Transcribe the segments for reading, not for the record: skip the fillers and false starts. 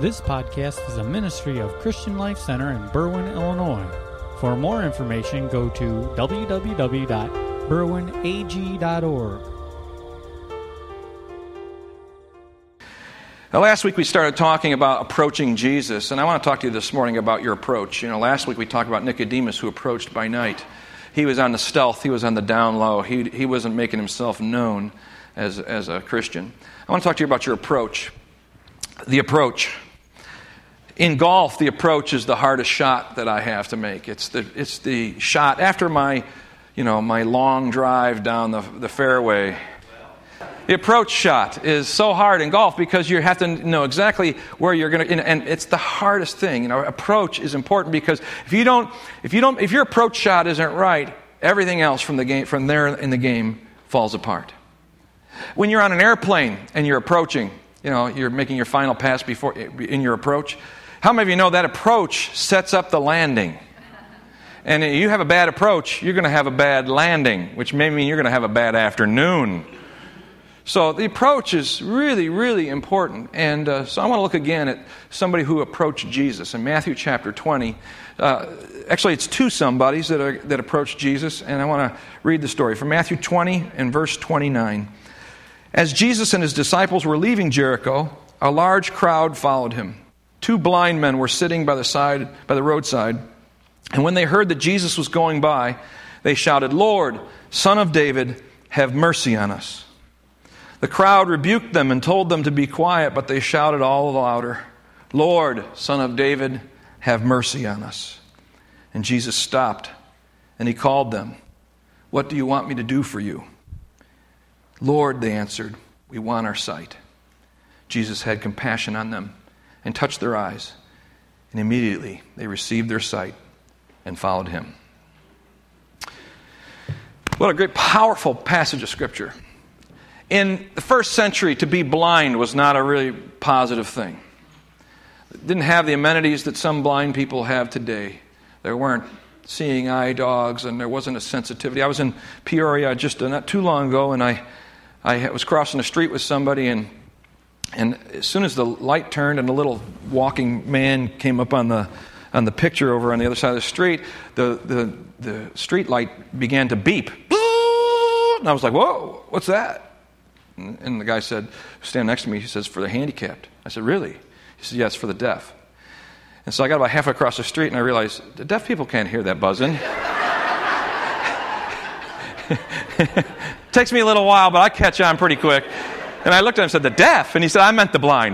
This podcast is a ministry of Christian Life Center in Berwyn, Illinois. For more information, go to www.berwynag.org. Now, last week we started talking about approaching Jesus, and I want to talk to you this morning about your approach. Last week we talked about Nicodemus, who approached by night. He was on the stealth. He was on the down low. He wasn't making himself known as a Christian. I want to talk to you about your approach. The approach. In golf, the approach is the hardest shot that I have to make. It's the shot after my long drive down the fairway. The approach shot is so hard in golf because you have to know exactly where you're going to, and it's the hardest thing. Approach is important because if your approach shot isn't right, everything else from there in the game falls apart. When you're on an airplane and you're approaching, you're making your final pass in your approach. How many of you know that approach sets up the landing? And if you have a bad approach, you're going to have a bad landing, which may mean you're going to have a bad afternoon. So the approach is really, really important. And so I want to look again at somebody who approached Jesus. In Matthew chapter 20, actually it's two somebodies that approached Jesus, and I want to read the story. From Matthew 20 and verse 29. As Jesus and his disciples were leaving Jericho, a large crowd followed him. Two blind men were sitting by the roadside, and when they heard that Jesus was going by, they shouted, "Lord, Son of David, have mercy on us." The crowd rebuked them and told them to be quiet, but they shouted all the louder, "Lord, Son of David, have mercy on us." And Jesus stopped, and he called them. "What do you want me to do for you?" "Lord," they answered, "we want our sight." Jesus had compassion on them and touched their eyes, and immediately they received their sight and followed him. What a great, powerful passage of Scripture. In the first century, to be blind was not a really positive thing. It didn't have the amenities that some blind people have today. There weren't seeing eye dogs, and there wasn't a sensitivity. I was in Peoria just not too long ago, and I was crossing the street with somebody, and as soon as the light turned and the little walking man came up on the picture over on the other side of the street, the street light began to beep. And I was like, "Whoa, what's that?" And the guy said, stand next to me, he says, "For the handicapped." I said, "Really?" He said, "Yeah, it's for the deaf." And so I got about halfway across the street and I realized the deaf people can't hear that buzzing. Takes me a little while, but I catch on pretty quick. And I looked at him and said, "The deaf?" And he said, "I meant the blind."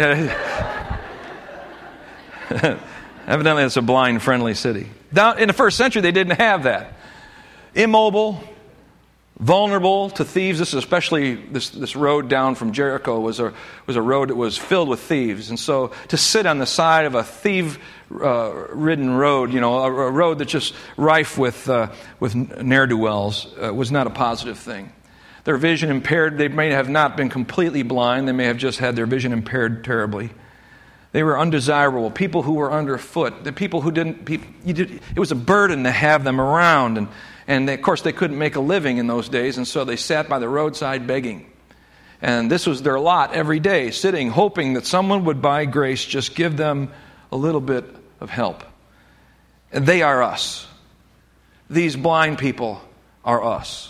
Evidently, it's a blind-friendly city. Down in the first century, they didn't have that. Immobile, vulnerable to thieves. This is especially this road down from Jericho was a road that was filled with thieves, and so to sit on the side of a thief-ridden road, a road that's just rife with ne'er-do-wells, was not a positive thing. Their vision impaired. They may have not been completely blind. They may have just had their vision impaired terribly. They were undesirable. People who were underfoot. The people who didn't. It was a burden to have them around, and of course they couldn't make a living in those days, and so they sat by the roadside begging. And this was their lot every day, sitting, hoping that someone would, by grace, just give them a little bit of help. And they are us. These blind people are us.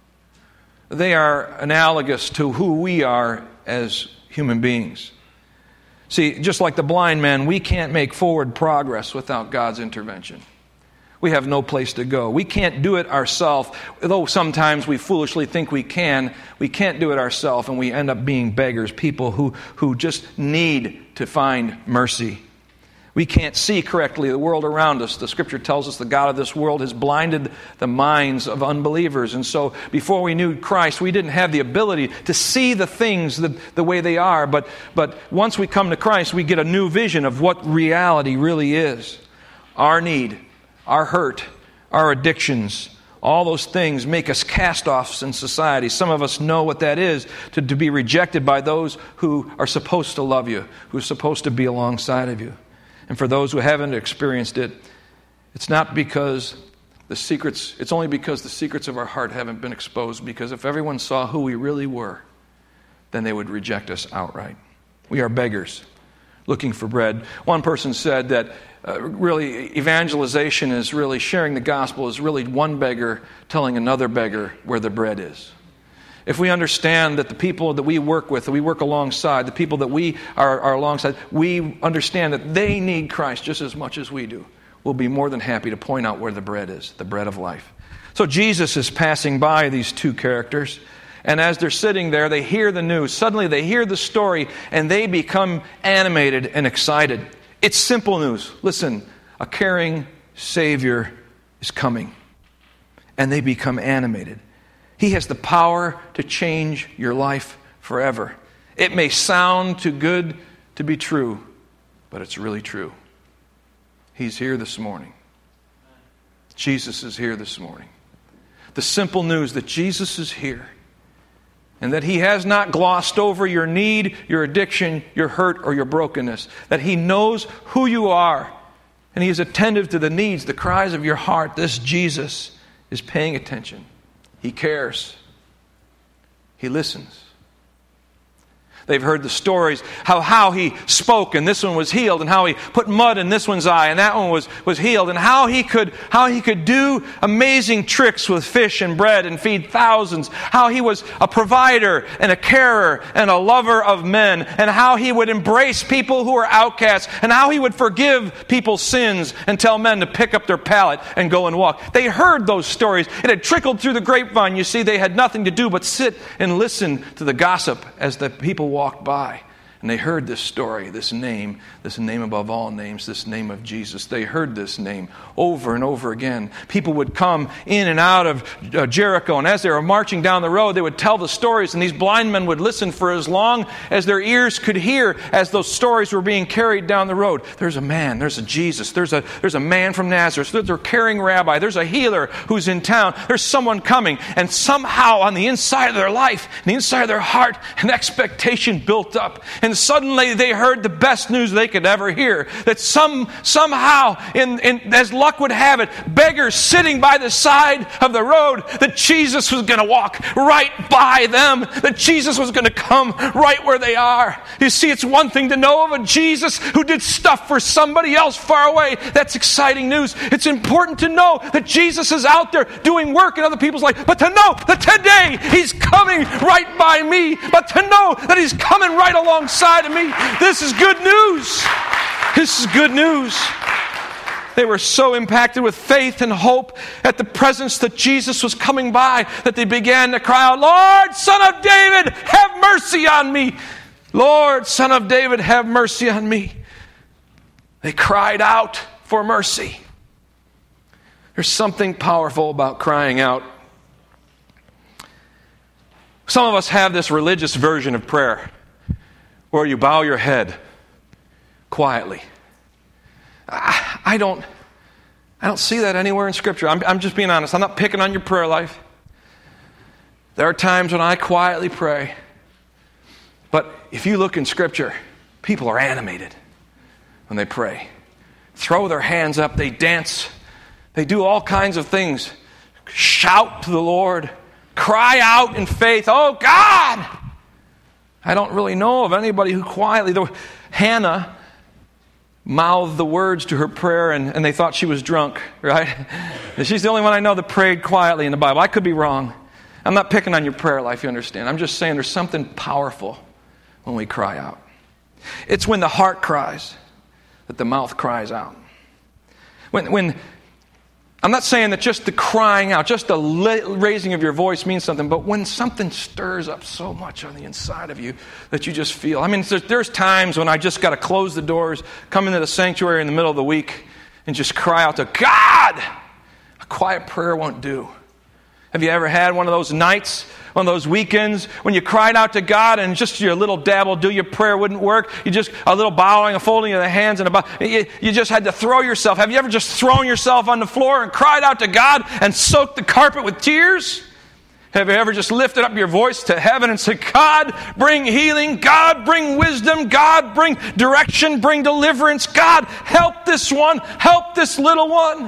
They are analogous to who we are as human beings. See, just like the blind man, we can't make forward progress without God's intervention. We have no place to go. We can't do it ourselves, though sometimes we foolishly think we can. We can't do it ourselves, and we end up being beggars, people who just need to find mercy. We can't see correctly the world around us. The Scripture tells us the God of this world has blinded the minds of unbelievers. And so before we knew Christ, we didn't have the ability to see the things the way they are. But once we come to Christ, we get a new vision of what reality really is. Our need, our hurt, our addictions, all those things make us cast-offs in society. Some of us know what that is, to be rejected by those who are supposed to love you, who are supposed to be alongside of you. And for those who haven't experienced it, it's not because it's only because the secrets of our heart haven't been exposed. Because if everyone saw who we really were, then they would reject us outright. We are beggars. looking for bread. One person said that really evangelization is really sharing the gospel is really one beggar telling another beggar where the bread is. If we understand that the people that we work with, that we work alongside, the people that we are alongside, we understand that they need Christ just as much as we do, we'll be more than happy to point out where the bread is, the bread of life. So Jesus is passing by these two characters, and as they're sitting there, they hear the news. Suddenly they hear the story, and they become animated and excited. It's simple news. Listen, a caring Savior is coming, and they become animated. He has the power to change your life forever. It may sound too good to be true, but it's really true. He's here this morning. Jesus is here this morning. The simple news that Jesus is here and that He has not glossed over your need, your addiction, your hurt, or your brokenness. That He knows who you are and He is attentive to the needs, the cries of your heart. This Jesus is paying attention. He cares. He listens. They've heard the stories, how He spoke and this one was healed, and how He put mud in this one's eye and that one was healed, and how he could do amazing tricks with fish and bread and feed thousands, how He was a provider and a carer and a lover of men, and how He would embrace people who are outcasts, and how He would forgive people's sins and tell men to pick up their pallet and go and walk. They heard those stories. It had trickled through the grapevine. You see, they had nothing to do but sit and listen to the gossip as the people walked by, and they heard this story, this name above all names, this name of Jesus. They heard this name over and over again. People would come in and out of Jericho, and as they were marching down the road, they would tell the stories, and these blind men would listen for as long as their ears could hear as those stories were being carried down the road. There's a man, there's a Jesus, there's a man from Nazareth, there's a caring rabbi, there's a healer who's in town, there's someone coming, and somehow on the inside of their life, on the inside of their heart, an expectation built up. And suddenly they heard the best news they could ever hear. That somehow, as luck would have it, beggars sitting by the side of the road, that Jesus was going to walk right by them. That Jesus was going to come right where they are. You see, it's one thing to know of a Jesus who did stuff for somebody else far away. That's exciting news. It's important to know that Jesus is out there doing work in other people's life. But to know that today He's coming right by me. But to know that He's coming right alongside of me. This is good news. This is good news. They were so impacted with faith and hope at the presence that Jesus was coming by that they began to cry out, "Lord, Son of David, have mercy on me. Lord, Son of David, have mercy on me." They cried out for mercy. There's something powerful about crying out. Some of us have this religious version of prayer where you bow your head quietly. I don't see that anywhere in Scripture. I'm just being honest. I'm not picking on your prayer life. There are times when I quietly pray. But if you look in Scripture, people are animated when they pray. Throw their hands up. They dance. They do all kinds of things. Shout to the Lord. Cry out in faith. Oh, God! I don't really know of anybody who quietly... Hannah mouthed the words to her prayer and they thought she was drunk, right? She's the only one I know that prayed quietly in the Bible. I could be wrong. I'm not picking on your prayer life, you understand. I'm just saying there's something powerful when we cry out. It's when the heart cries that the mouth cries out. When I'm not saying that just the crying out, just the raising of your voice means something, but when something stirs up so much on the inside of you that you just feel. I mean, there's times when I just got to close the doors, come into the sanctuary in the middle of the week, and just cry out to God. A quiet prayer won't do. Have you ever had one of those nights, one of those weekends, when you cried out to God and just your little dabble, do your prayer wouldn't work? You just, a little bowing, a folding of the hands, and you just had to throw yourself. Have you ever just thrown yourself on the floor and cried out to God and soaked the carpet with tears? Have you ever just lifted up your voice to heaven and said, God, bring healing. God, bring wisdom. God, bring direction. Bring deliverance. God, help this one. Help this little one.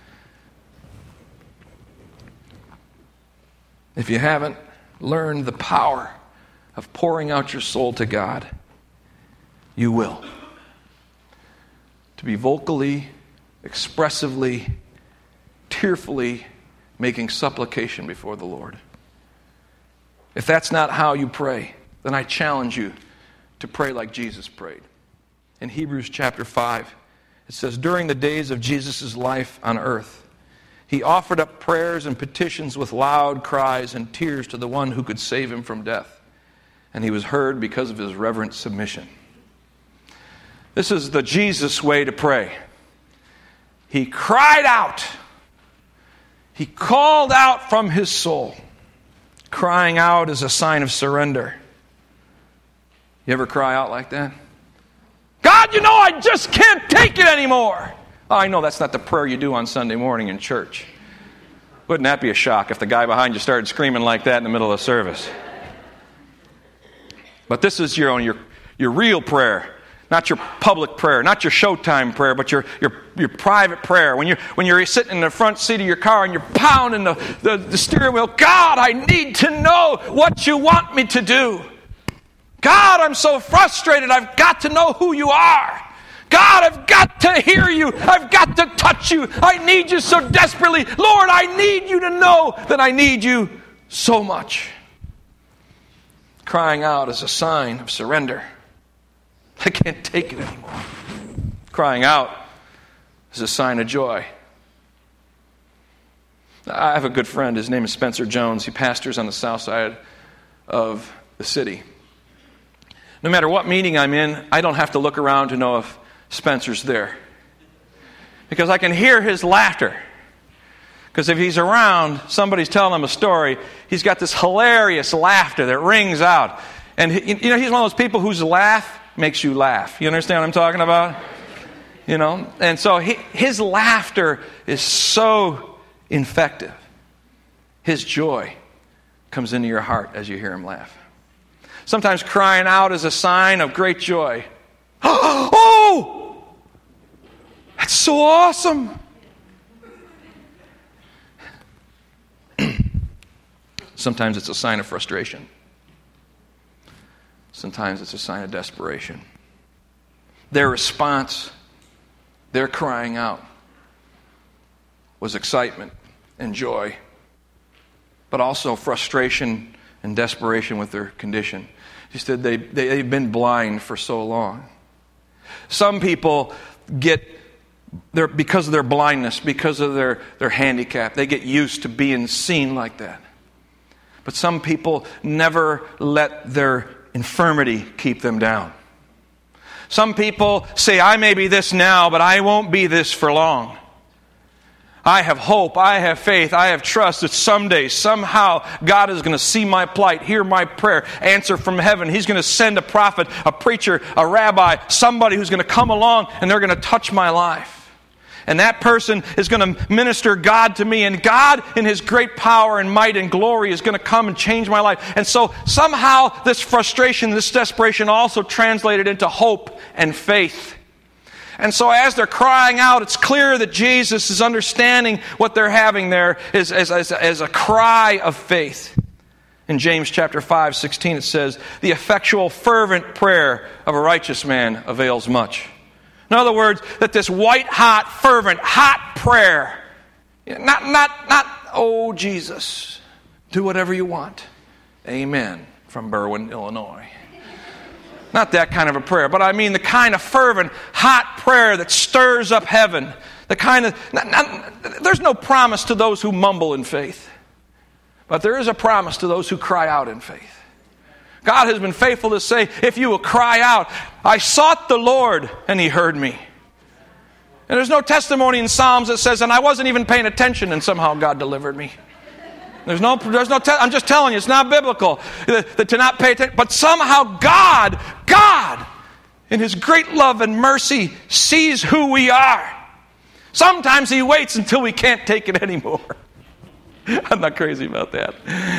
If you haven't learned the power of pouring out your soul to God, you will. to be vocally, expressively, tearfully making supplication before the Lord. If that's not how you pray, then I challenge you to pray like Jesus prayed. In Hebrews chapter 5, it says, during the days of Jesus' life on earth, he offered up prayers and petitions with loud cries and tears to the one who could save him from death. And he was heard because of his reverent submission. This is the Jesus way to pray. He cried out. He called out from his soul. Crying out is a sign of surrender. You ever cry out like that? God, I just can't take it anymore. Oh, I know that's not the prayer you do on Sunday morning in church. Wouldn't that be a shock if the guy behind you started screaming like that in the middle of the service? But this is your real prayer. Not your public prayer, not your showtime prayer, but your private prayer. When you're sitting in the front seat of your car and you're pounding the steering wheel, God, I need to know what you want me to do. God, I'm so frustrated. I've got to know who you are. God, I've got to hear you. I've got to touch you. I need you so desperately. Lord, I need you to know that I need you so much. Crying out is a sign of surrender. I can't take it anymore. Crying out is a sign of joy. I have a good friend. His name is Spencer Jones. He pastors on the south side of the city. No matter what meeting I'm in, I don't have to look around to know if Spencer's there. Because I can hear his laughter. Because if he's around, somebody's telling him a story, he's got this hilarious laughter that rings out. And he's one of those people whose laugh makes you laugh. You understand what I'm talking about? And so his laughter is so infective. His joy comes into your heart as you hear him laugh. Sometimes crying out is a sign of great joy. Oh! That's so awesome! Sometimes it's a sign of frustration. Sometimes it's a sign of desperation. Their response, their crying out, was excitement and joy, but also frustration and desperation with their condition. He said they've been blind for so long. Some people because of their blindness, because of their handicap, they get used to being seen like that. But some people never let their infirmity keep them down. Some people say, I may be this now, but I won't be this for long. I have hope, I have faith, I have trust that someday, somehow, God is going to see my plight, hear my prayer, answer from heaven. He's going to send a prophet, a preacher, a rabbi, somebody who's going to come along and they're going to touch my life. And that person is going to minister God to me. And God, in His great power and might and glory, is going to come and change my life. And so somehow this frustration, this desperation also translated into hope and faith. And so as they're crying out, it's clear that Jesus is understanding what they're having there as a cry of faith. In James chapter 5:16 it says, the effectual fervent prayer of a righteous man avails much. In other words, that this white-hot, fervent, hot prayer, not, oh, Jesus, do whatever you want. Amen, from Berwyn, Illinois. Not that kind of a prayer, but I mean the kind of fervent, hot prayer that stirs up heaven. The kind of, there's no promise to those who mumble in faith, but there is a promise to those who cry out in faith. God has been faithful to say, if you will cry out, I sought the Lord and He heard me. And there's no testimony in Psalms that says, and I wasn't even paying attention and somehow God delivered me. I'm just telling you, it's not biblical to not pay attention. But somehow God, in His great love and mercy, sees who we are. Sometimes He waits until we can't take it anymore. I'm not crazy about that.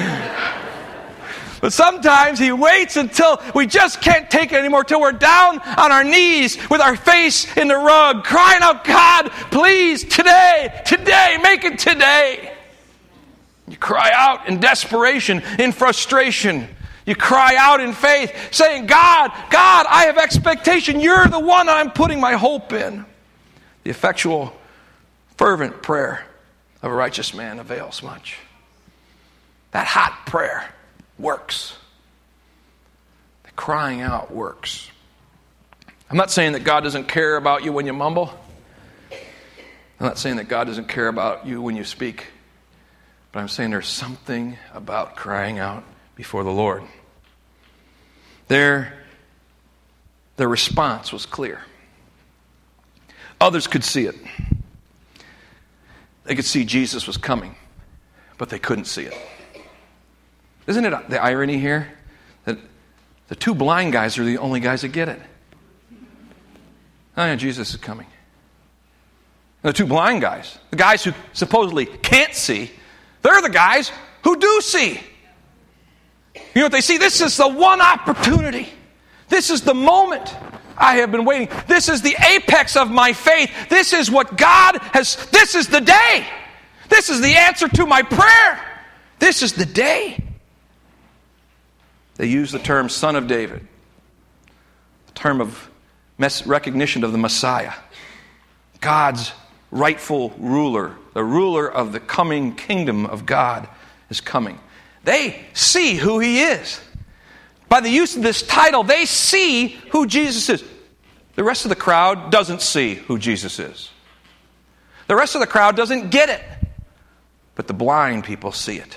But sometimes He waits until we just can't take it anymore, till we're down on our knees with our face in the rug, crying out, God, please, today, make it today. You cry out in desperation, in frustration. You cry out in faith, saying, God, I have expectation. You're the one I'm putting my hope in. The effectual, fervent prayer of a righteous man avails much. That hot prayer works. The crying out works. I'm not saying that God doesn't care about you when you mumble. I'm not saying that God doesn't care about you when you speak. But I'm saying there's something about crying out before the Lord. Their response was clear. Others could see it. They could see Jesus was coming, but they couldn't see it. Isn't it the irony here that the two blind guys are the only guys that get it? Oh yeah, Jesus is coming. And the two blind guys, the guys who supposedly can't see, they're the guys who do see. You know what they see? This is the one opportunity. This is the moment I have been waiting. This is the apex of my faith. This is what God has. This is the day. This is the answer to my prayer. This is the day. They use the term Son of David, the term of recognition of the Messiah, God's rightful ruler, the ruler of the coming kingdom of God is coming. They see who he is. By the use of this title, they see who Jesus is. The rest of the crowd doesn't see who Jesus is. The rest of the crowd doesn't get it. But the blind people see it.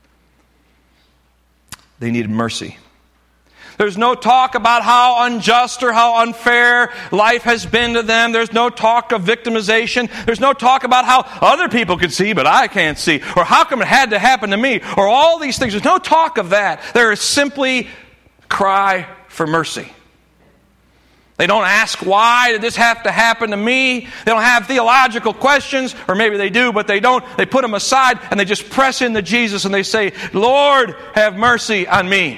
They needed mercy. There's no talk about how unjust or how unfair life has been to them. There's no talk of victimization. There's no talk about how other people could see, but I can't see. Or how come it had to happen to me? Or all these things. There's no talk of that. There is simply cry for mercy. They don't ask, why did this have to happen to me? They don't have theological questions, or maybe they do, but they don't. They put them aside and they just press into Jesus and they say, Lord, have mercy on me.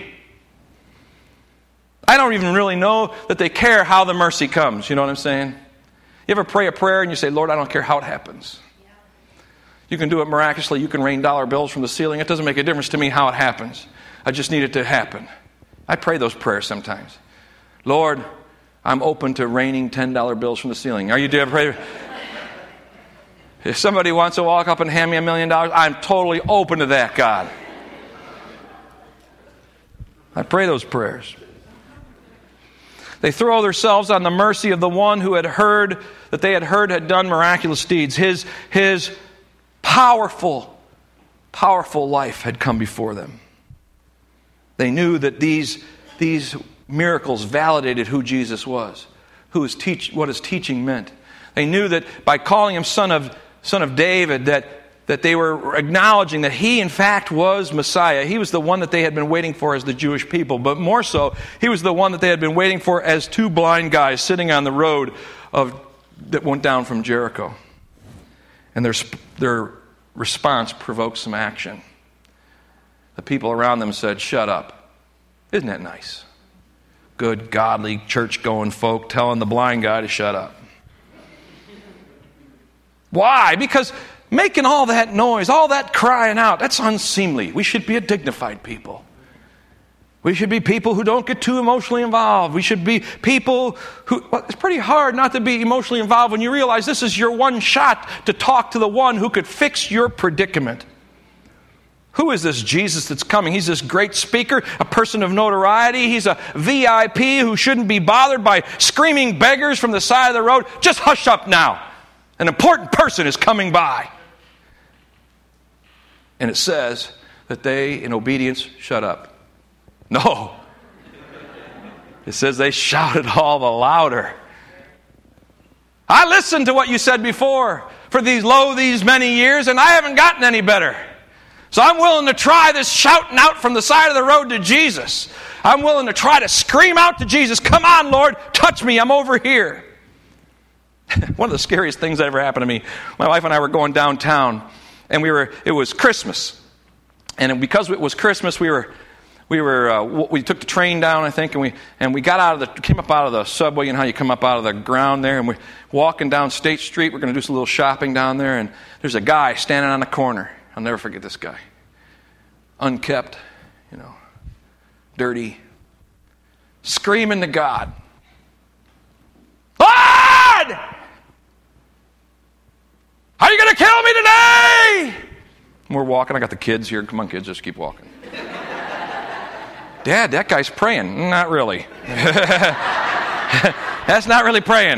I don't even really know that they care how the mercy comes. You know what I'm saying? You ever pray a prayer and you say, Lord, I don't care how it happens. You can do it miraculously. You can rain dollar bills from the ceiling. It doesn't make a difference to me how it happens. I just need it to happen. I pray those prayers sometimes. Lord, I'm open to raining $10 bills from the ceiling. Are you ever pray? If somebody wants to walk up and hand me $1 million, I'm totally open to that, God. I pray those prayers. They throw themselves on the mercy of the one who had heard had done miraculous deeds. His powerful life had come before them. They knew that these miracles validated who Jesus was, what his teaching meant. They knew that by calling him son of David, that they were acknowledging that he, in fact, was Messiah. He was the one that they had been waiting for as the Jewish people. But more so, he was the one that they had been waiting for as two blind guys sitting on the road that went down from Jericho. And their response provoked some action. The people around them said, shut up. Isn't that nice? Good, godly, church-going folk telling the blind guy to shut up. Why? Because making all that noise, all that crying out, that's unseemly. We should be a dignified people. We should be people who don't get too emotionally involved. We should be people it's pretty hard not to be emotionally involved when you realize this is your one shot to talk to the one who could fix your predicament. Who is this Jesus that's coming? He's this great speaker, a person of notoriety. He's a VIP who shouldn't be bothered by screaming beggars from the side of the road. Just hush up now. An important person is coming by. And it says that they, in obedience, shut up. No. It says they shouted all the louder. I listened to what you said before for these many years, and I haven't gotten any better. So I'm willing to try this shouting out from the side of the road to Jesus. I'm willing to try to scream out to Jesus, come on, Lord, touch me, I'm over here. One of the scariest things that ever happened to me, my wife and I were going downtown, and it was Christmas. And because it was Christmas, we took the train down, I think, and we came up out of the subway, and how you come up out of the ground there, and we're walking down State Street. We're going to do some little shopping down there, and there's a guy standing on the corner. I'll never forget this guy. Unkept, dirty, screaming to God. Lord! me today. And we're walking. I got the kids here. Come on, kids, just keep walking. Dad, that guy's praying. Not really. That's not really praying.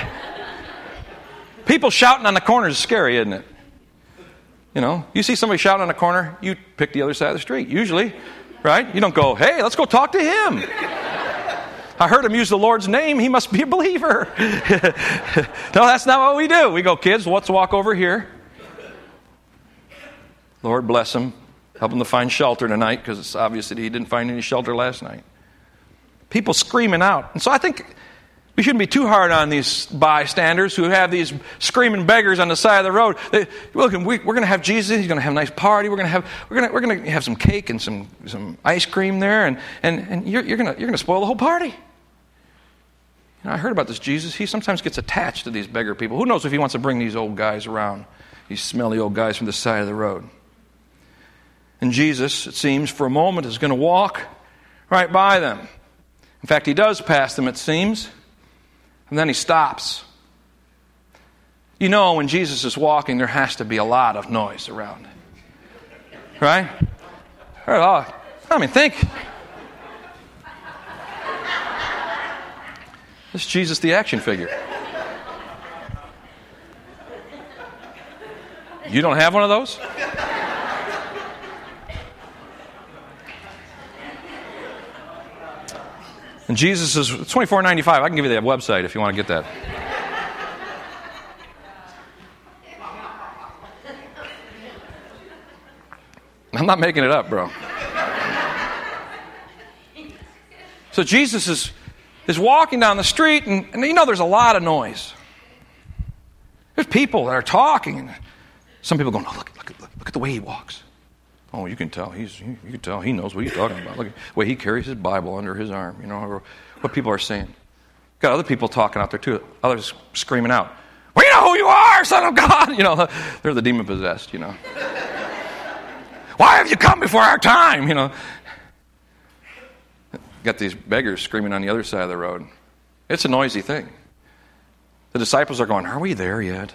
People shouting on the corners is scary, isn't it? You know, you see somebody shouting on the corner, you pick the other side of the street, usually, right? You don't go, hey, let's go talk to him. I heard him use the Lord's name. He must be a believer. No, that's not what we do. We go, kids, let's walk over here. Lord bless him. Help him to find shelter tonight, because it's obvious that he didn't find any shelter last night. People screaming out. And so I think we shouldn't be too hard on these bystanders who have these screaming beggars on the side of the road. Look, we're going to have Jesus. He's going to have a nice party. We're going to have some cake and some ice cream there, and you're going to spoil the whole party. You know, I heard about this Jesus. He sometimes gets attached to these beggar people. Who knows if he wants to bring these old guys around, these smelly old guys from the side of the road. And Jesus, it seems, for a moment is going to walk right by them. In fact, he does pass them, it seems, and then he stops. You know, when Jesus is walking, there has to be a lot of noise around. Right? I mean, think. This is Jesus the action figure. You don't have one of those? And Jesus is $24.95. I can give you that website if you want to get that. I'm not making it up, bro. So Jesus is walking down the street, and you know there's a lot of noise. There's people that are talking, and some people going, oh, look at the way he walks. Oh, you can tell you can tell he knows what he's talking about. Look at the way he carries his Bible under his arm, you know, or what people are saying. Got other people talking out there too. Others screaming out, "We know who you are, Son of God!" You know, they're the demon possessed. You know, why have you come before our time? You know, got these beggars screaming on the other side of the road. It's a noisy thing. The disciples are going, "Are we there yet?"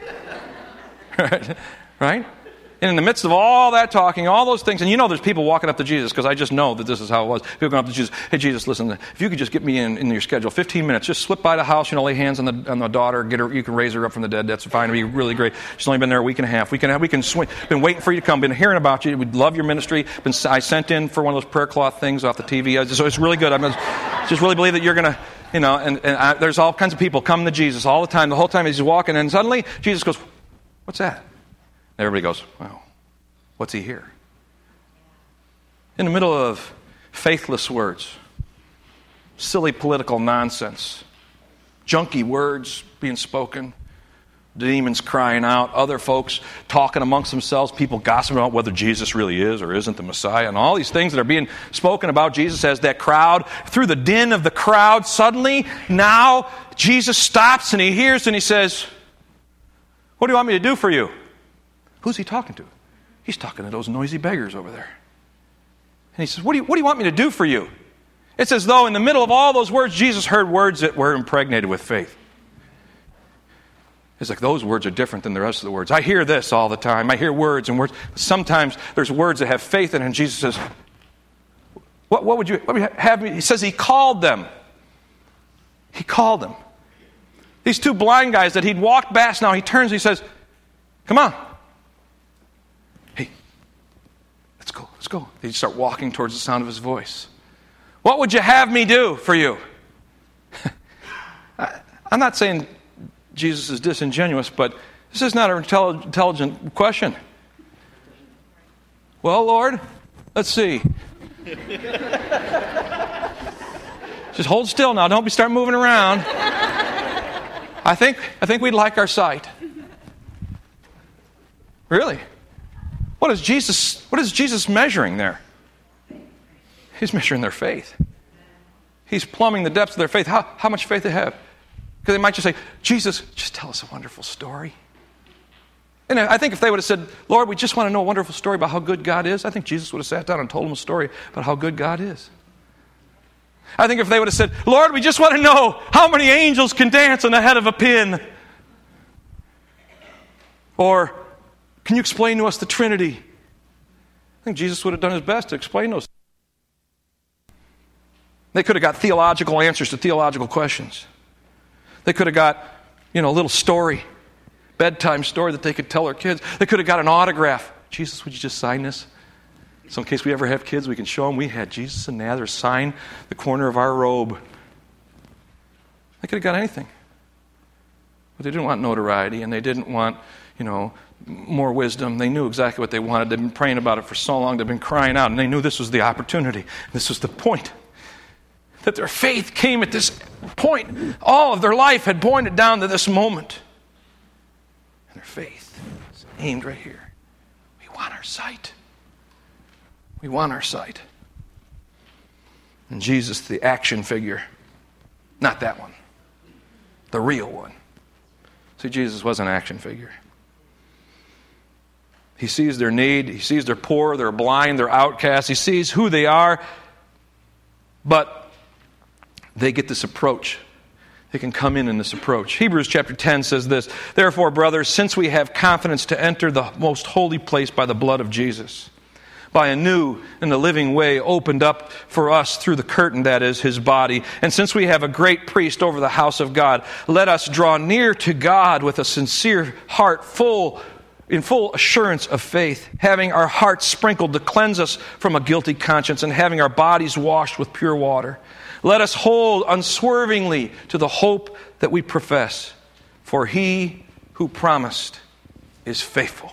Right? And in the midst of all that talking, all those things, and you know there's people walking up to Jesus, because I just know that this is how it was. People going up to Jesus, "Hey Jesus, listen, if you could just get me in your schedule, 15 minutes, just slip by the house, you know, lay hands on the daughter, get her, you can raise her up from the dead, that's fine, it'd be really great. She's only been there a week and a half. We can swing. Been waiting for you to come, been hearing about you, we'd love your ministry. I sent in for one of those prayer cloth things off the TV, so it's really good. I just really believe that you're going to, you know," and there's all kinds of people coming to Jesus all the time, the whole time he's walking, and suddenly Jesus goes, "What's that?" And everybody goes, "Wow. What's he here?" In the middle of faithless words, silly political nonsense, junky words being spoken, demons crying out, other folks talking amongst themselves, people gossiping about whether Jesus really is or isn't the Messiah, and all these things that are being spoken about Jesus as that crowd, through the din of the crowd, suddenly now Jesus stops and he hears and he says, "What do you want me to do for you?" Who's he talking to? He's talking to those noisy beggars over there. And he says, what do you want me to do for you? It's as though in the middle of all those words, Jesus heard words that were impregnated with faith. It's like those words are different than the rest of the words. I hear this all the time. I hear words and words. Sometimes there's words that have faith in it, and Jesus says, what would you have me? He says he called them. He called them. These two blind guys that he'd walked past, now he turns and he says, "Come on. Let's go." They start walking towards the sound of his voice. "What would you have me do for you?" I'm not saying Jesus is disingenuous, but this is not an intelligent question. "Well, Lord, let's see." Just hold still now. Don't start moving around. I think we'd like our sight. Really? What is Jesus measuring there? He's measuring their faith. He's plumbing the depths of their faith. How much faith they have. Because they might just say, "Jesus, just tell us a wonderful story." And I think if they would have said, "Lord, we just want to know a wonderful story about how good God is," I think Jesus would have sat down and told them a story about how good God is. I think if they would have said, "Lord, we just want to know how many angels can dance on the head of a pin," or Can you explain to us the Trinity? I think Jesus would have done his best to explain those. They could have got theological answers to theological questions. They could have got, a little story, bedtime story that they could tell their kids. They could have got an autograph. Jesus, would you just sign this? So in case we ever have kids, we can show them we had Jesus of Nazareth sign the corner of our robe. They could have got anything. But they didn't want notoriety, and they didn't want, more wisdom. They knew exactly what they wanted. They'd been praying about it for so long. They'd been crying out, and they knew this was the opportunity. This was the point. That their faith came at this point. All of their life had pointed down to this moment. And their faith is aimed right here. We want our sight. We want our sight. And Jesus, the action figure, not that one, the real one. See, Jesus was an action figure. He sees their need. He sees they're poor, they're blind, they're outcasts. He sees who they are. But they get this approach. They can come in this approach. Hebrews chapter 10 says this, "Therefore, brothers, since we have confidence to enter the most holy place by the blood of Jesus, by a new and a living way opened up for us through the curtain, that is, his body, and since we have a great priest over the house of God, let us draw near to God with a sincere heart, in full assurance of faith, having our hearts sprinkled to cleanse us from a guilty conscience, and having our bodies washed with pure water. Let us hold unswervingly to the hope that we profess, for he who promised is faithful."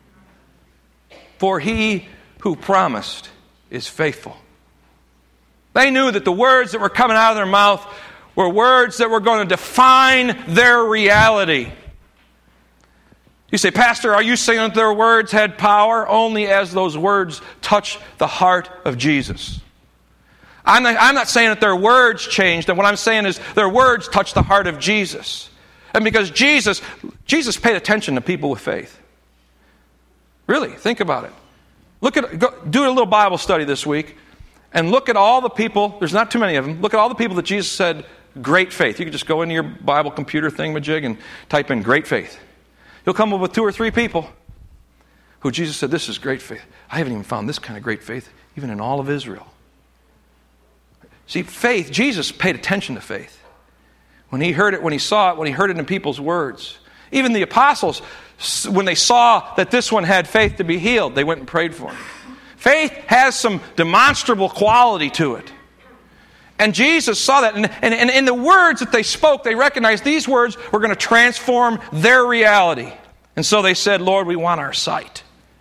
For he who promised is faithful. They knew that the words that were coming out of their mouth were words that were going to define their reality. You say, "Pastor, are you saying that their words had power?" Only as those words touch the heart of Jesus. I'm not saying that their words changed, and what I'm saying is their words touched the heart of Jesus. And because Jesus paid attention to people with faith. Really, think about it. Do a little Bible study this week, and look at all the people, there's not too many of them, look at all the people that Jesus said, great faith. You can just go into your Bible computer thingamajig and type in great faith. You'll come up with 2 or 3 people who Jesus said, this is great faith. I haven't even found this kind of great faith even in all of Israel. See, faith, Jesus paid attention to faith. When he heard it, when he saw it, when he heard it in people's words. Even the apostles, when they saw that this one had faith to be healed, they went and prayed for him. Faith has some demonstrable quality to it. And Jesus saw that. And in the words that they spoke, they recognized these words were going to transform their reality. And so they said, "Lord, we want our sight.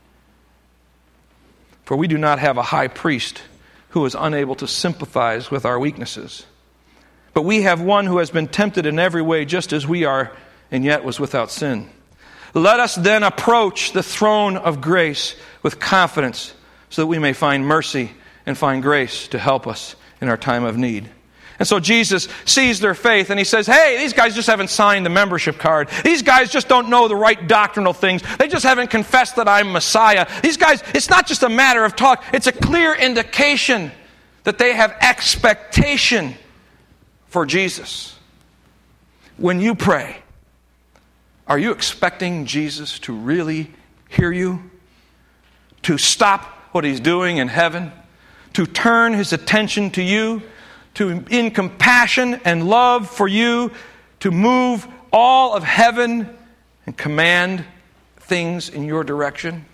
For we do not have a high priest who is unable to sympathize with our weaknesses. But we have one who has been tempted in every way just as we are, and yet was without sin. Let us then approach the throne of grace with confidence so that we may find mercy and find grace to help us in our time of need." And so Jesus sees their faith and he says, "Hey, these guys just haven't signed the membership card. These guys just don't know the right doctrinal things. They just haven't confessed that I'm Messiah. These guys, it's not just a matter of talk. It's a clear indication that they have expectation for Jesus." When you pray, are you expecting Jesus to really hear you? To stop what he's doing in heaven? To turn his attention to you? In compassion and love for you, to move all of heaven and command things in your direction?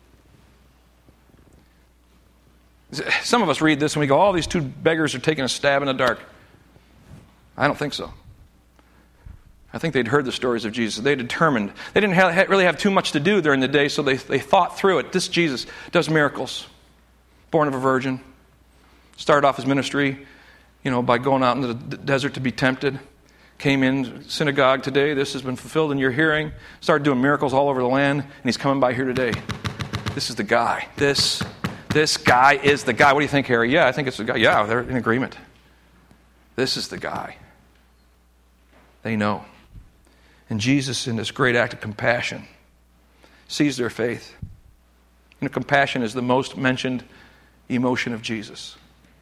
Some of us read this and we go, "Oh, these 2 beggars are taking a stab in the dark." I don't think so. I think they'd heard the stories of Jesus. They determined. They didn't really have too much to do during the day, so they thought through it. This Jesus does miracles. Born of a virgin. Started off his ministry, by going out into the desert to be tempted. Came in synagogue today. This has been fulfilled in your hearing. Started doing miracles all over the land, and he's coming by here today. This is the guy. This guy is the guy. What do you think, Harry? Yeah, I think it's the guy. Yeah, they're in agreement. This is the guy. They know. And Jesus, in this great act of compassion, sees their faith. And compassion is the most mentioned emotion of Jesus.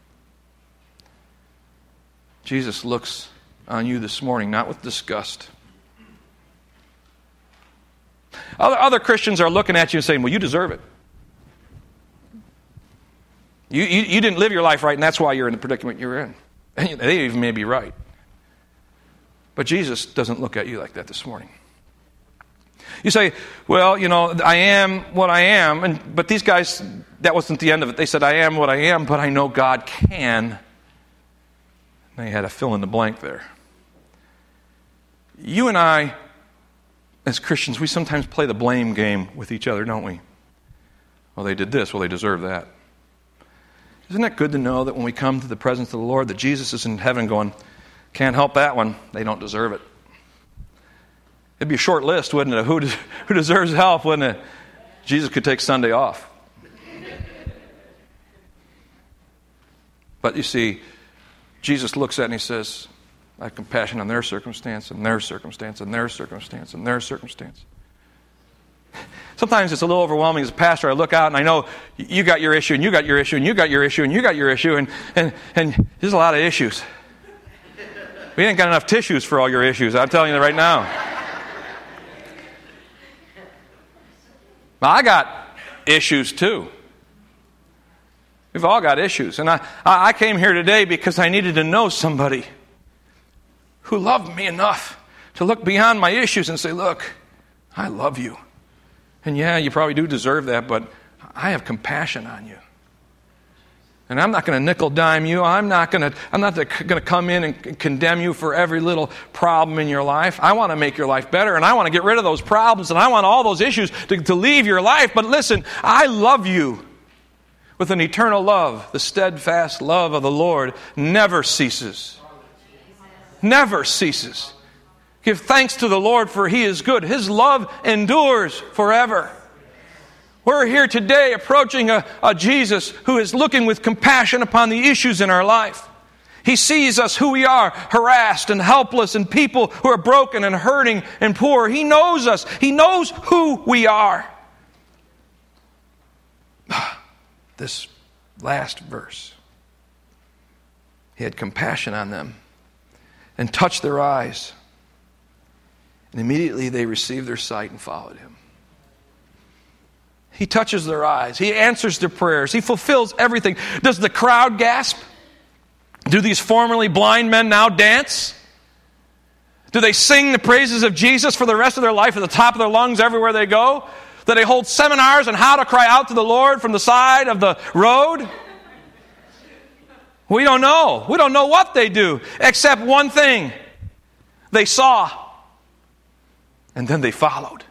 Jesus looks on you this morning, not with disgust. Other Christians are looking at you and saying, well, you deserve it. You didn't live your life right, and that's why you're in the predicament you're in. And they even may be right. But Jesus doesn't look at you like that this morning. You say, well, I am what I am. But these guys, that wasn't the end of it. They said, I am what I am, but I know God can. And they had a fill in the blank there. You and I, as Christians, we sometimes play the blame game with each other, don't we? Well, they did this. Well, they deserve that. Isn't it good to know that when we come to the presence of the Lord, that Jesus is in heaven going, can't help that one. They don't deserve it. It'd be a short list, wouldn't it? Who deserves help, wouldn't it? Jesus could take Sunday off. But you see, Jesus looks at it and he says, I have compassion on their circumstance, and their circumstance, and their circumstance, and their circumstance. Sometimes it's a little overwhelming as a pastor. I look out and I know you got your issue, and you got your issue, and you got your issue, and you got your issue, and there's a lot of issues. We ain't got enough tissues for all your issues. I'm telling you right now. Now, I got issues too. We've all got issues. And I came here today because I needed to know somebody who loved me enough to look beyond my issues and say, look, I love you. And yeah, you probably do deserve that, but I have compassion on you. And I'm not going to nickel dime you. I'm not going to come in and condemn you for every little problem in your life. I want to make your life better, and I want to get rid of those problems, and I want all those issues to leave your life. But listen, I love you with an eternal love. The steadfast love of the Lord never ceases. Never ceases. Give thanks to the Lord, for He is good. His love endures forever. We're here today approaching a Jesus who is looking with compassion upon the issues in our life. He sees us who we are, harassed and helpless, and people who are broken and hurting and poor. He knows us. He knows who we are. This last verse. He had compassion on them and touched their eyes. And immediately they received their sight and followed Him. He touches their eyes. He answers their prayers. He fulfills everything. Does the crowd gasp? Do these formerly blind men now dance? Do they sing the praises of Jesus for the rest of their life at the top of their lungs everywhere they go? Do they hold seminars on how to cry out to the Lord from the side of the road? We don't know. We don't know what they do, except one thing. They saw, and then they followed.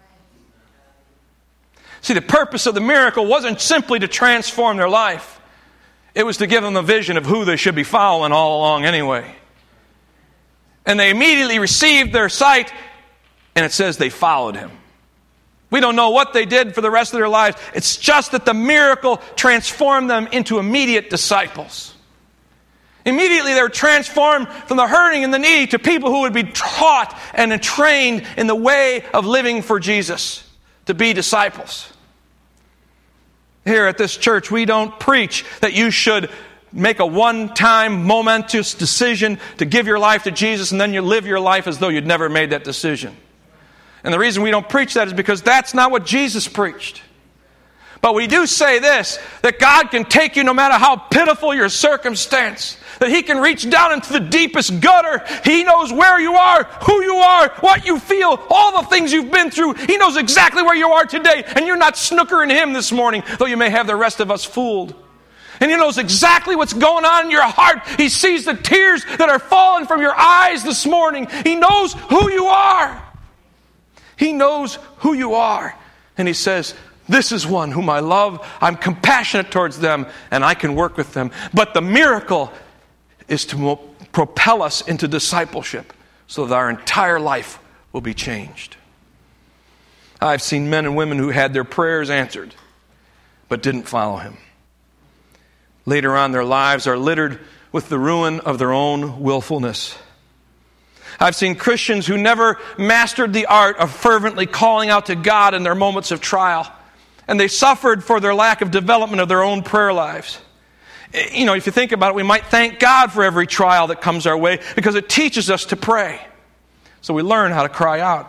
See, the purpose of the miracle wasn't simply to transform their life. It was to give them a vision of who they should be following all along anyway. And they immediately received their sight, and it says they followed Him. We don't know what they did for the rest of their lives. It's just that the miracle transformed them into immediate disciples. Immediately they were transformed from the hurting and the needy to people who would be taught and trained in the way of living for Jesus, to be disciples. Here at this church, we don't preach that you should make a one-time momentous decision to give your life to Jesus and then you live your life as though you'd never made that decision. And the reason we don't preach that is because that's not what Jesus preached. But we do say this, that God can take you no matter how pitiful your circumstance, that He can reach down into the deepest gutter. He knows where you are, who you are, what you feel, all the things you've been through. He knows exactly where you are today, and you're not snookering Him this morning, though you may have the rest of us fooled. And He knows exactly what's going on in your heart. He sees the tears that are falling from your eyes this morning. He knows who you are. He knows who you are. And He says, this is one whom I love. I'm compassionate towards them, and I can work with them. But the miracle is to propel us into discipleship so that our entire life will be changed. I've seen men and women who had their prayers answered, but didn't follow Him. Later on, their lives are littered with the ruin of their own willfulness. I've seen Christians who never mastered the art of fervently calling out to God in their moments of trial. And they suffered for their lack of development of their own prayer lives. You know, if you think about it, we might thank God for every trial that comes our way because it teaches us to pray. So we learn how to cry out.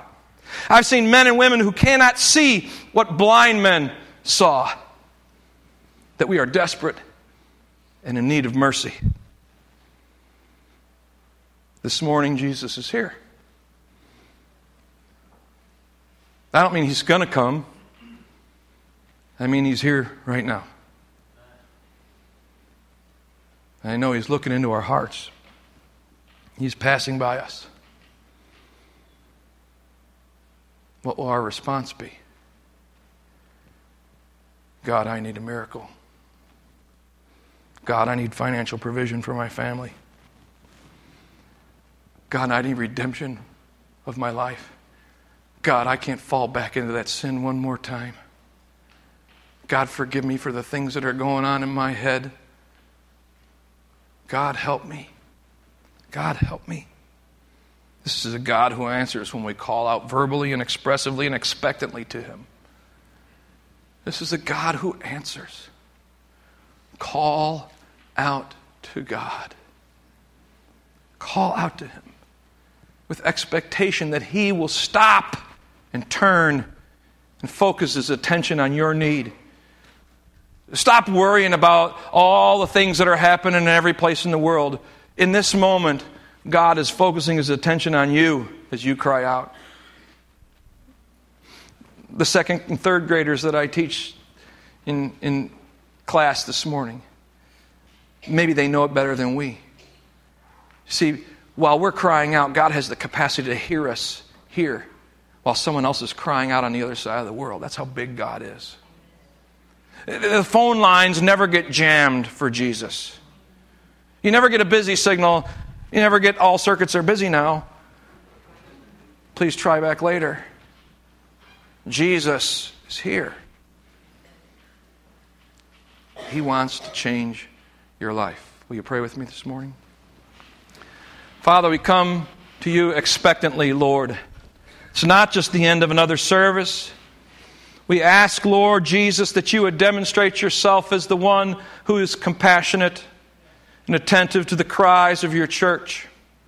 I've seen men and women who cannot see what blind men saw. That we are desperate and in need of mercy. This morning, Jesus is here. I don't mean He's going to come. I mean He's here right now. I know He's looking into our hearts. He's passing by us. What will our response be? God, I need a miracle. God, I need financial provision for my family. God, I need redemption of my life. God, I can't fall back into that sin one more time. God, forgive me for the things that are going on in my head. God, help me. God, help me. This is a God who answers when we call out verbally and expressively and expectantly to Him. This is a God who answers. Call out to God. Call out to Him with expectation that He will stop and turn and focus His attention on your need. Stop worrying about all the things that are happening in every place in the world. In this moment, God is focusing His attention on you as you cry out. The second and third graders that I teach in class this morning, maybe they know it better than we. See, while we're crying out, God has the capacity to hear us here while someone else is crying out on the other side of the world. That's how big God is. The phone lines never get jammed for Jesus. You never get a busy signal. You never get all circuits are busy now. Please try back later. Jesus is here. He wants to change your life. Will you pray with me this morning? Father, we come to you expectantly, Lord. It's not just the end of another service. We ask, Lord Jesus, that you would demonstrate yourself as the one who is compassionate and attentive to the cries of your church.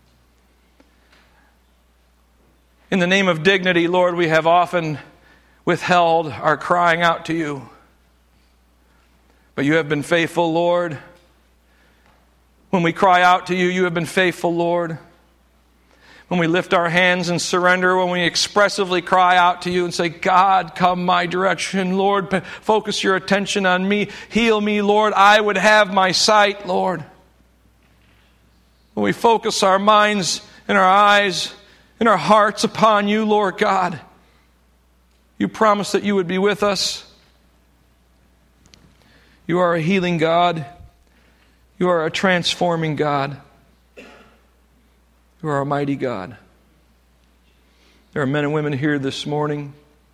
In the name of dignity, Lord, we have often withheld our crying out to you. But you have been faithful, Lord. When we cry out to you, you have been faithful, Lord. When we lift our hands and surrender, when we expressively cry out to you and say, God, come my direction, Lord, focus your attention on me, heal me, Lord, I would have my sight, Lord. When we focus our minds and our eyes and our hearts upon you, Lord God, you promised that you would be with us. You are a healing God. You are a transforming God. You are a mighty God. There are men and women here this morning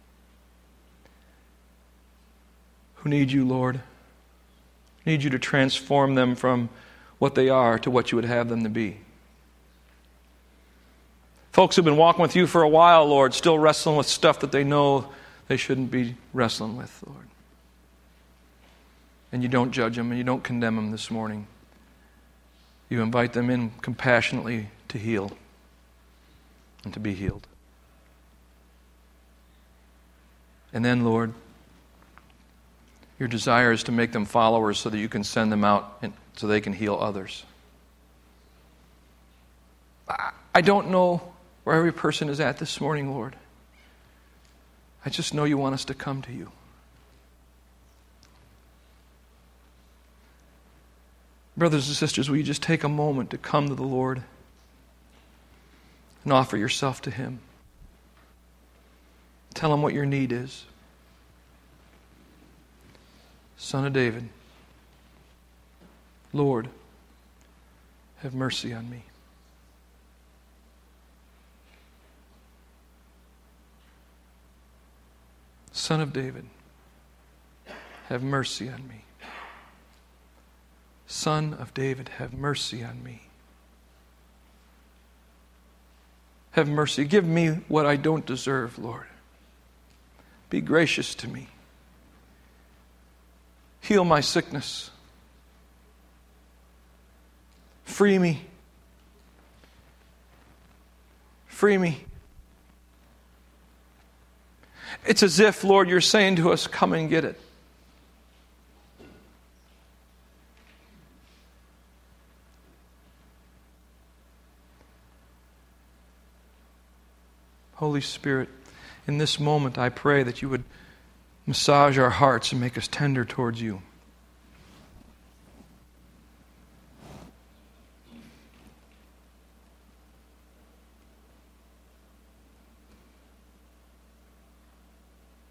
who need you, Lord. Need you to transform them from what they are to what you would have them to be. Folks who've been walking with you for a while, Lord, still wrestling with stuff that they know they shouldn't be wrestling with, Lord. And you don't judge them and you don't condemn them this morning. You invite them in compassionately to heal and to be healed. And then, Lord, your desire is to make them followers so that you can send them out and so they can heal others. I don't know where every person is at this morning, Lord. I just know you want us to come to you. Brothers and sisters, will you just take a moment to come to the Lord and offer yourself to Him? Tell Him what your need is. Son of David, Lord, have mercy on me. Son of David, have mercy on me. Son of David, have mercy on me. Have mercy. Give me what I don't deserve, Lord. Be gracious to me. Heal my sickness. Free me. Free me. It's as if, Lord, you're saying to us, come and get it. Holy Spirit, in this moment I pray that you would massage our hearts and make us tender towards you.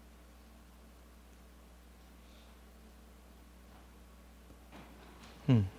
Hmm.